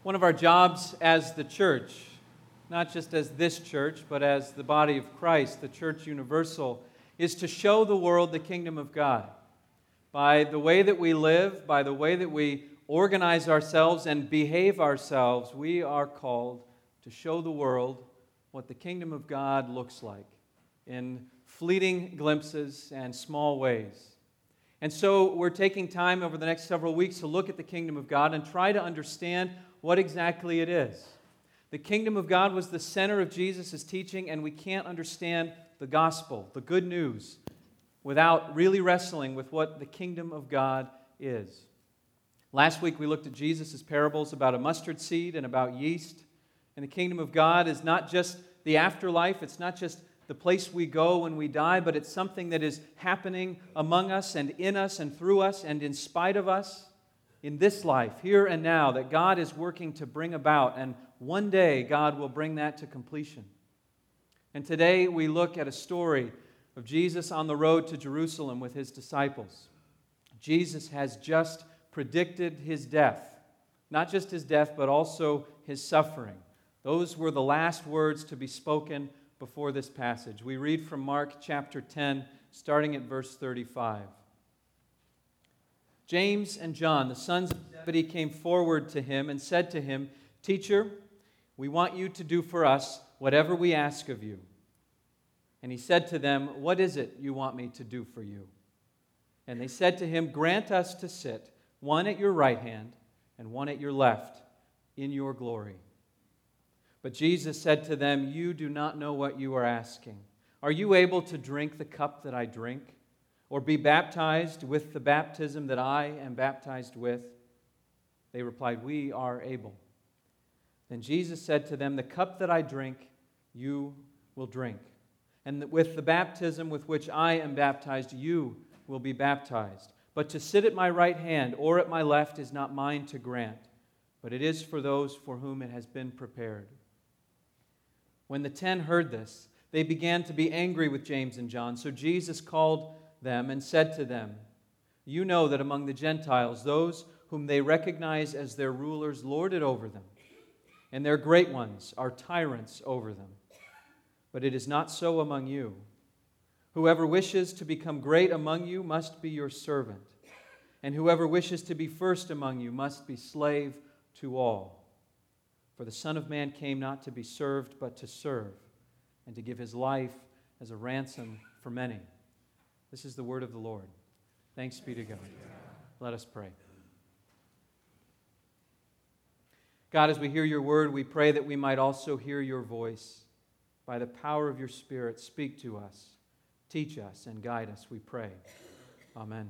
One of our jobs as the church, not just as this church, but as the body of Christ, the church universal, is to show the world the kingdom of God. By the way that we live, by the way that we organize ourselves and behave ourselves, we are called to show the world what the kingdom of God looks like in fleeting glimpses and small ways. And so we're taking time over the next several weeks to look at the kingdom of God and try to understand what exactly it is. The kingdom of God was the center of Jesus' teaching, and we can't understand the gospel, the good news, without really wrestling with what the kingdom of God is. Last week we looked at Jesus' parables about a mustard seed and about yeast. And the kingdom of God is not just the afterlife, it's not just the place we go when we die, but it's something that is happening among us and in us and through us and in spite of us in this life, here and now, that God is working to bring about, and one day God will bring that to completion. And today we look at a story of Jesus on the road to Jerusalem with his disciples. Jesus has just predicted his death, not just his death, but also his suffering. Those were the last words to be spoken before this passage. We read from Mark chapter 10, starting at verse 35. James and John, the sons of Zebedee, came forward to him and said to him, "Teacher, we want you to do for us whatever we ask of you." And he said to them, "What is it you want me to do for you?" And they said to him, "Grant us to sit, one at your right hand and one at your left, in your glory." But Jesus said to them, "You do not know what you are asking. Are you able to drink the cup that I drink, or be baptized with the baptism that I am baptized with?" They replied, "We are able." Then Jesus said to them, "The cup that I drink, you will drink. And with the baptism with which I am baptized, you will be baptized. But to sit at my right hand or at my left is not mine to grant, but it is for those for whom it has been prepared." When the 10 heard this, they began to be angry with James and John. So Jesus called them and said to them, "You know that among the Gentiles, those whom they recognize as their rulers lord it over them, and their great ones are tyrants over them. But it is not so among you. Whoever wishes to become great among you must be your servant, and whoever wishes to be first among you must be slave to all. For the Son of Man came not to be served, but to serve, and to give his life as a ransom for many." This is the word of the Lord. Thanks be to God. Let us pray. God, as we hear your word, we pray that we might also hear your voice. By the power of your Spirit, speak to us, teach us, and guide us, we pray. Amen.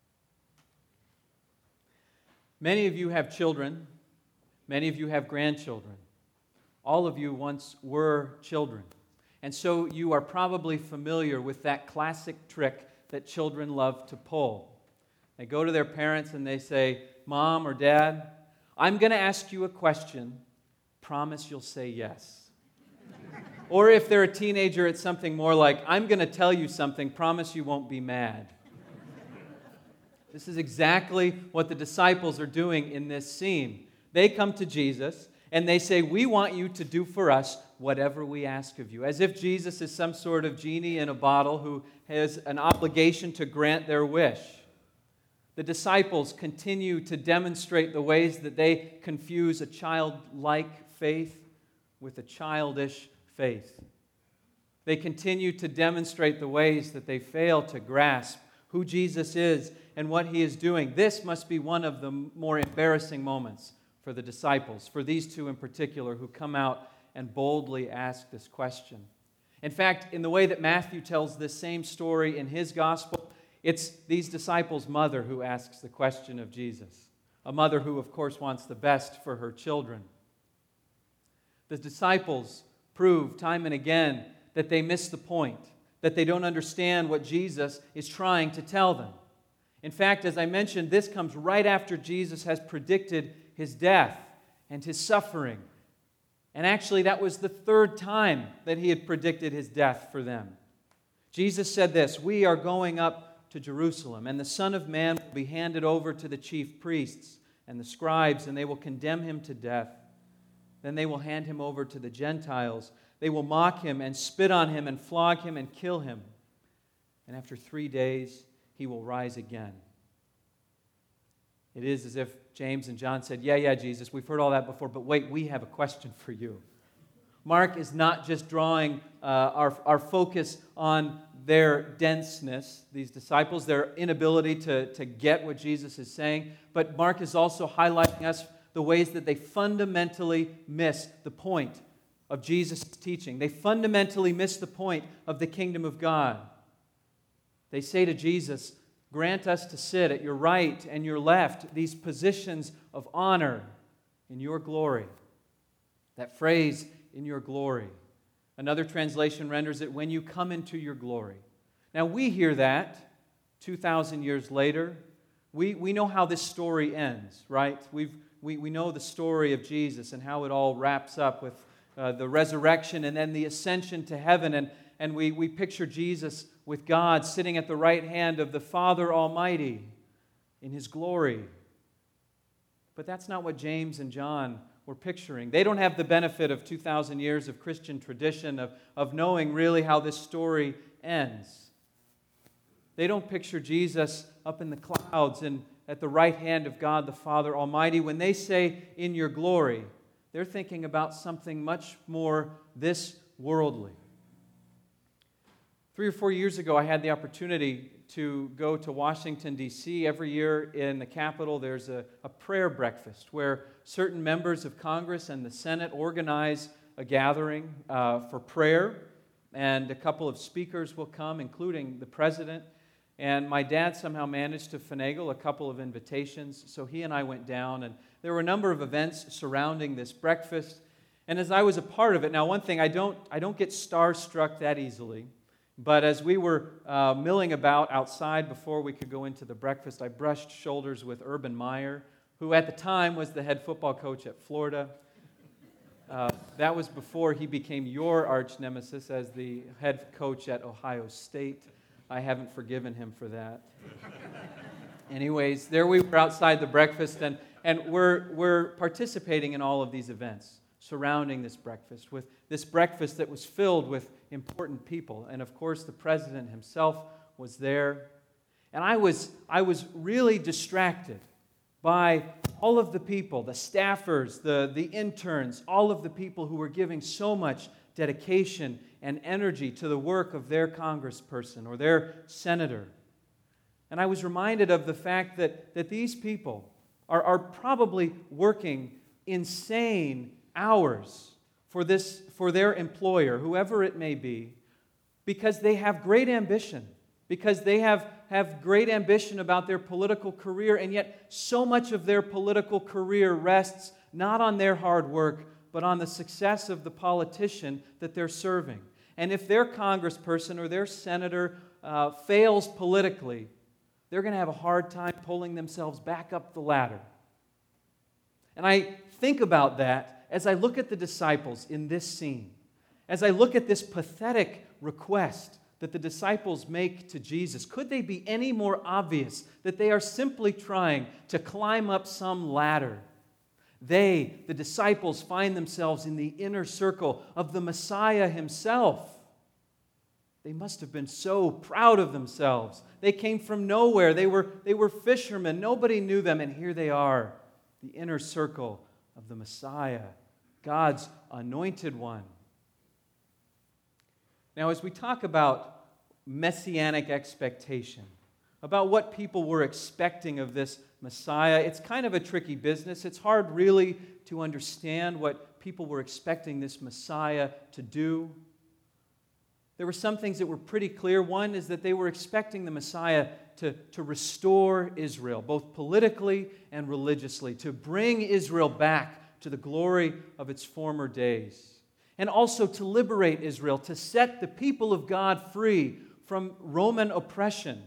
Many of you have children. Many of you have grandchildren. All of you once were children. And so you are probably familiar with that classic trick that children love to pull. They go to their parents and they say, "Mom or Dad, I'm going to ask you a question. Promise you'll say yes." Or if they're a teenager, it's something more like, "I'm going to tell you something. Promise you won't be mad." This is exactly what the disciples are doing in this scene. They come to Jesus and they say, "We want you to do for us whatever we ask of you." As if Jesus is some sort of genie in a bottle who has an obligation to grant their wish. The disciples continue to demonstrate the ways that they confuse a childlike faith with a childish faith. They continue to demonstrate the ways that they fail to grasp who Jesus is and what he is doing. This must be one of the more embarrassing moments for the disciples, for these two in particular, who come out and boldly ask this question. In fact, in the way that Matthew tells this same story in his gospel, it's these disciples' mother who asks the question of Jesus. A mother who, of course, wants the best for her children. The disciples prove time and again that they miss the point, that they don't understand what Jesus is trying to tell them. In fact, as I mentioned, this comes right after Jesus has predicted his death and his suffering. And actually, that was the third time that he had predicted his death for them. Jesus said this, "We are going up to Jerusalem, and the Son of Man will be handed over to the chief priests and the scribes, and they will condemn him to death Then they will hand him over to the Gentiles. They will mock him and spit on him and flog him and kill him. And after 3 days, he will rise again. It is as if James and John said, yeah, Jesus, we've heard all that before, but wait, we have a question for you. Mark is not just drawing our focus on their denseness, these disciples, their inability to get what Jesus is saying, but Mark is also highlighting us the ways that they fundamentally miss the point of Jesus' teaching. They fundamentally miss the point of the kingdom of God. They say to Jesus, grant us to sit at your right and your left, these positions of honor in your glory. That phrase, in your glory. Another translation renders it, when you come into your glory. Now we hear that 2,000 years later. We know how this story ends, right? We know the story of Jesus and how it all wraps up with the resurrection and then the ascension to heaven. And we picture Jesus with God sitting at the right hand of the Father Almighty in His glory. But that's not what James and John were picturing. They don't have the benefit of 2,000 years of Christian tradition, of knowing really how this story ends. They don't picture Jesus up in the clouds and at the right hand of God the Father Almighty. When they say, in your glory, they're thinking about something much more this worldly. 3 or 4 years ago, I had the opportunity to go to Washington, D.C. Every year in the Capitol, there's a prayer breakfast where certain members of Congress and the Senate organize a gathering for prayer, and a couple of speakers will come, including the president. And my dad somehow managed to finagle a couple of invitations, so he and I went down, and there were a number of events surrounding this breakfast. And as I was a part of it, now one thing, I don't get starstruck that easily. But as we were milling about outside before we could go into the breakfast, I brushed shoulders with Urban Meyer, who at the time was the head football coach at Florida. That was before he became your arch nemesis as the head coach at Ohio State. I haven't forgiven him for that. Anyways, there we were outside the breakfast, and we're participating in all of these events surrounding this breakfast, with this breakfast that was filled with important people. And of course, the president himself was there. And I was really distracted by all of the people, the staffers, the interns, all of the people who were giving so much dedication and energy to the work of their congressperson or their senator. And I was reminded of the fact that these people are probably working insane hours for their employer, whoever it may be, because they have great ambition, because they have great ambition about their political career, and yet so much of their political career rests not on their hard work, but on the success of the politician that they're serving. And if their congressperson or their senator fails politically, they're going to have a hard time pulling themselves back up the ladder. And I think about that as I look at the disciples in this scene, as I look at this pathetic request that the disciples make to Jesus. Could they be any more obvious that they are simply trying to climb up some ladder? They, the disciples, find themselves in the inner circle of the Messiah himself. They must have been so proud of themselves. They came from nowhere. They were fishermen. Nobody knew them, and here they are, the inner circle of the Messiah, God's anointed one. Now, as we talk about messianic expectation, about what people were expecting of this Messiah, it's kind of a tricky business. It's hard really to understand what people were expecting this Messiah to do. There were some things that were pretty clear. One is that they were expecting the Messiah to restore Israel, both politically and religiously, to bring Israel back to the glory of its former days, and also to liberate Israel, to set the people of God free from Roman oppression.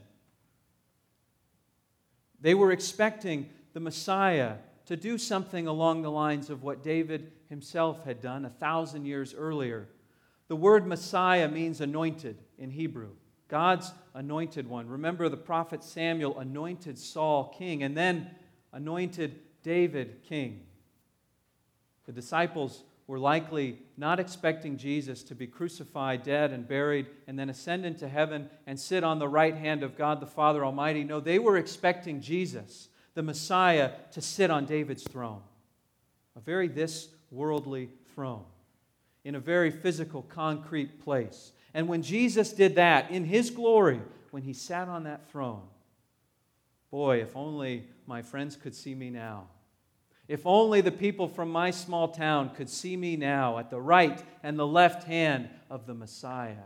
They were expecting the Messiah to do something along the lines of what David himself had done 1,000 years earlier. The word Messiah means anointed in Hebrew, God's anointed one. Remember, the prophet Samuel anointed Saul king and then anointed David king. The disciples were likely not expecting Jesus to be crucified, dead, and buried, and then ascend into heaven and sit on the right hand of God the Father Almighty. No, they were expecting Jesus, the Messiah, to sit on David's throne, a very this-worldly throne, in a very physical, concrete place. And when Jesus did that in His glory, when He sat on that throne, boy, if only my friends could see me now. If only the people from my small town could see me now at the right and the left hand of the Messiah.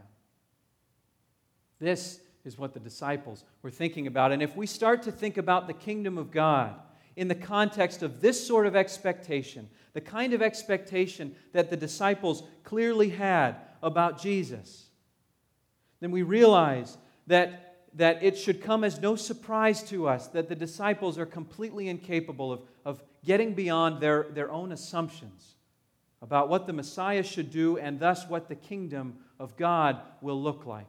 This is what the disciples were thinking about. And if we start to think about the kingdom of God in the context of this sort of expectation, the kind of expectation that the disciples clearly had about Jesus, then we realize that it should come as no surprise to us that the disciples are completely incapable of getting beyond their own assumptions about what the Messiah should do and thus what the kingdom of God will look like.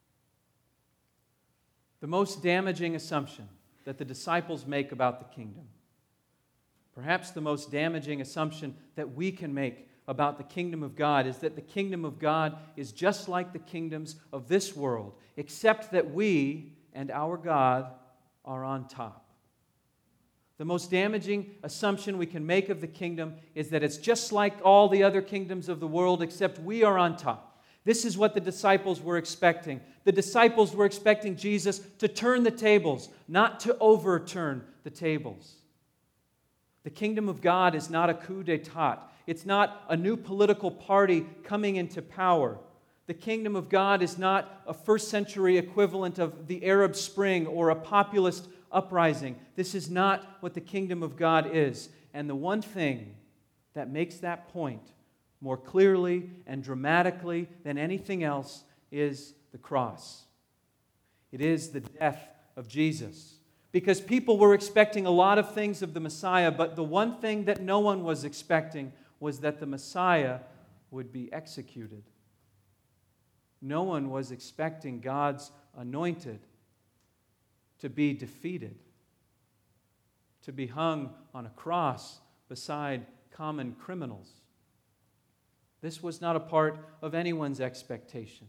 The most damaging assumption that the disciples make about the kingdom, perhaps the most damaging assumption that we can make about the kingdom of God, is that the kingdom of God is just like the kingdoms of this world, except that we and our God are on top. The most damaging assumption we can make of the kingdom is that it's just like all the other kingdoms of the world, except we are on top. This is what the disciples were expecting. The disciples were expecting Jesus to turn the tables, not to overturn the tables. The kingdom of God is not a coup d'etat. It's not a new political party coming into power. The kingdom of God is not a first-century equivalent of the Arab Spring or a populist uprising. This is not what the kingdom of God is. And the one thing that makes that point more clearly and dramatically than anything else is the cross. It is the death of Jesus. Because people were expecting a lot of things of the Messiah, but the one thing that no one was expecting was that the Messiah would be executed. No one was expecting God's anointed to be defeated, to be hung on a cross beside common criminals. This was not a part of anyone's expectation.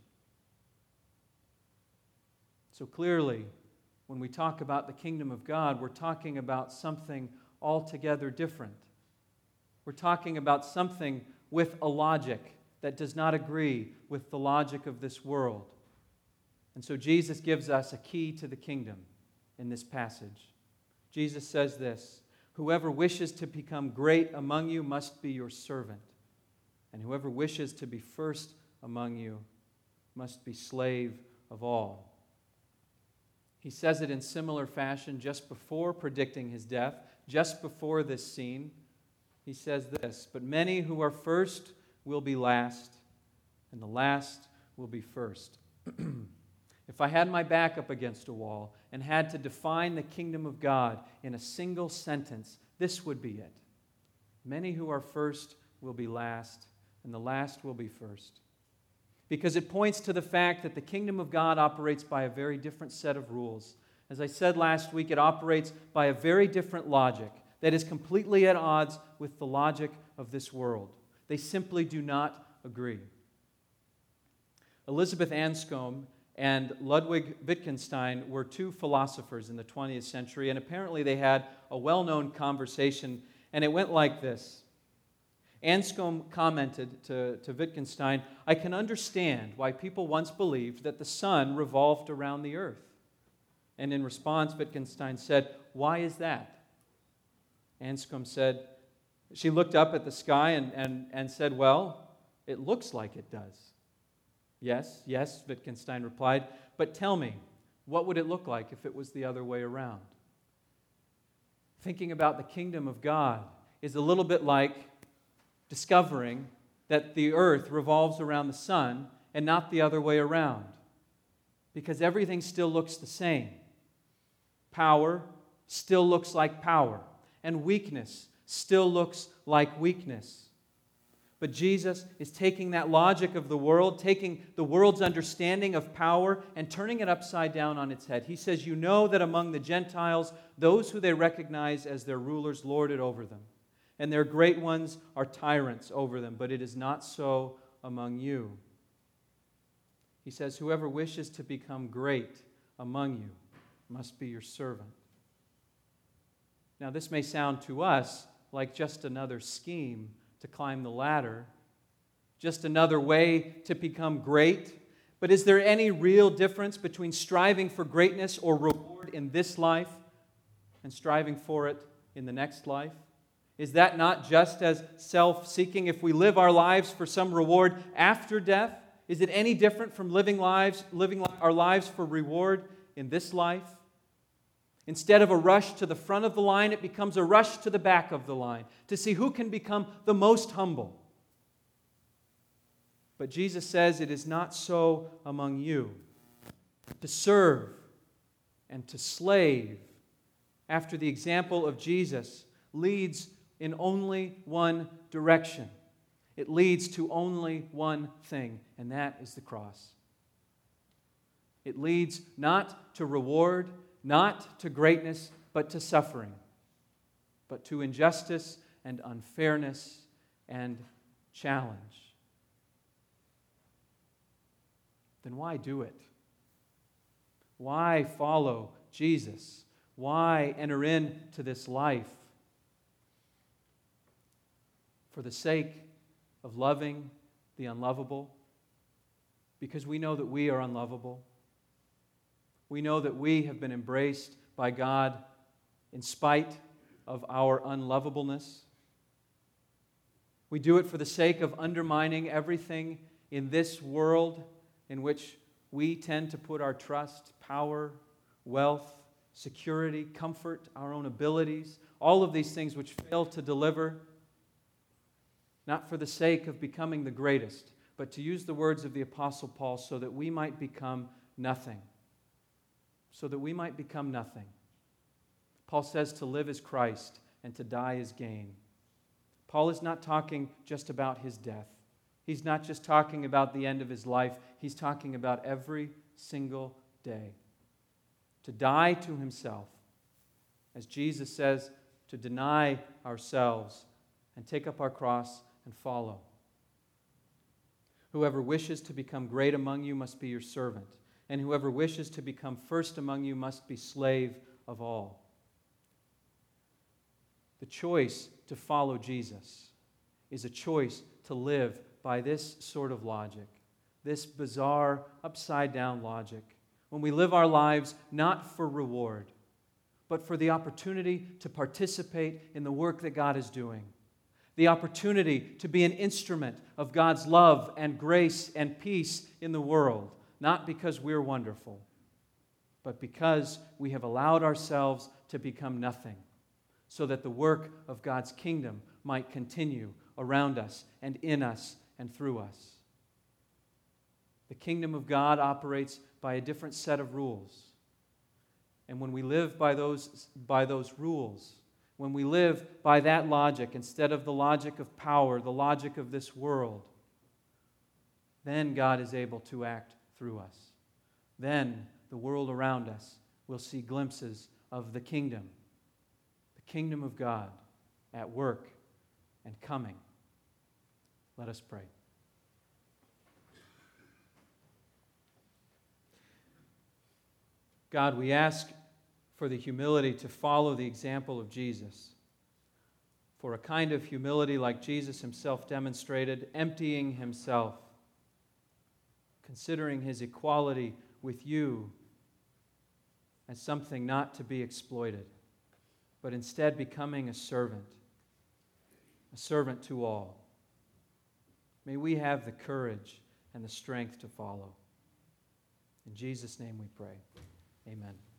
So clearly, when we talk about the kingdom of God, we're talking about something altogether different. We're talking about something with a logic that does not agree with the logic of this world. And so Jesus gives us a key to the kingdom in this passage. Jesus says this: "Whoever wishes to become great among you must be your servant, and whoever wishes to be first among you must be slave of all." He says it in similar fashion just before predicting his death, just before this scene. He says this: "But many who are first will be last, and the last will be first." If I had my back up against a wall and had to define the kingdom of God in a single sentence, this would be it. Many who are first will be last, and the last will be first. Because it points to the fact that the kingdom of God operates by a very different set of rules. As I said last week, it operates by a very different logic that is completely at odds with the logic of this world. They simply do not agree. Elizabeth Anscombe and Ludwig Wittgenstein were two philosophers in the 20th century, and apparently they had a well-known conversation, and it went like this. Anscombe commented to Wittgenstein, "I can understand why people once believed that the sun revolved around the earth." And in response, Wittgenstein said, "Why is that?" Anscombe said, she looked up at the sky and said, "Well, it looks like it does." Yes, Wittgenstein replied, "But tell me, what would it look like if it was the other way around?" Thinking about the kingdom of God is a little bit like discovering that the earth revolves around the sun and not the other way around, because everything still looks the same. Power still looks like power, and weakness still looks like weakness. But Jesus is taking that logic of the world, taking the world's understanding of power and turning it upside down on its head. He says, "You know that among the Gentiles, those who they recognize as their rulers lord it over them, and their great ones are tyrants over them, but it is not so among you. He says, whoever wishes to become great among you must be your servant. Now, this may sound to us like just another scheme to climb the ladder, just another way to become great. But is there any real difference between striving for greatness or reward in this life and striving for it in the next life? Is that not just as self-seeking? If we live our lives for some reward after death, is it any different from living our lives for reward in this life? Instead of a rush to the front of the line, it becomes a rush to the back of the line to see who can become the most humble. But Jesus says it is not so among you. To serve and to slave, after the example of Jesus, leads in only one direction. It leads to only one thing, and that is the cross. It leads not to reward, not to greatness, but to suffering, but to injustice and unfairness and challenge. Then why do it? Why follow Jesus? Why enter into this life? For the sake of loving the unlovable? Because we know that we are unlovable. We know that we have been embraced by God in spite of our unlovableness. We do it for the sake of undermining everything in this world in which we tend to put our trust, power, wealth, security, comfort, our own abilities, all of these things which fail to deliver, not for the sake of becoming the greatest, but to use the words of the Apostle Paul, so that we might become nothing. So that we might become nothing. Paul says to live is Christ and to die is gain. Paul is not talking just about his death. He's not just talking about the end of his life. He's talking about every single day. To die to himself, as Jesus says, to deny ourselves and take up our cross and follow. Whoever wishes to become great among you must be your servant, and whoever wishes to become first among you must be slave of all. The choice to follow Jesus is a choice to live by this sort of logic, this bizarre, upside-down logic, when we live our lives not for reward, but for the opportunity to participate in the work that God is doing, the opportunity to be an instrument of God's love and grace and peace in the world, not because we're wonderful, but because we have allowed ourselves to become nothing, so that the work of God's kingdom might continue around us and in us and through us. The kingdom of God operates by a different set of rules. And when we live by those rules, when we live by that logic instead of the logic of power, the logic of this world, then God is able to act through us. Then the world around us will see glimpses of the kingdom of God at work and coming. Let us pray. God, we ask for the humility to follow the example of Jesus, for a kind of humility like Jesus himself demonstrated, emptying himself, considering his equality with you as something not to be exploited, but instead becoming a servant to all. May we have the courage and the strength to follow. In Jesus' name we pray. Amen.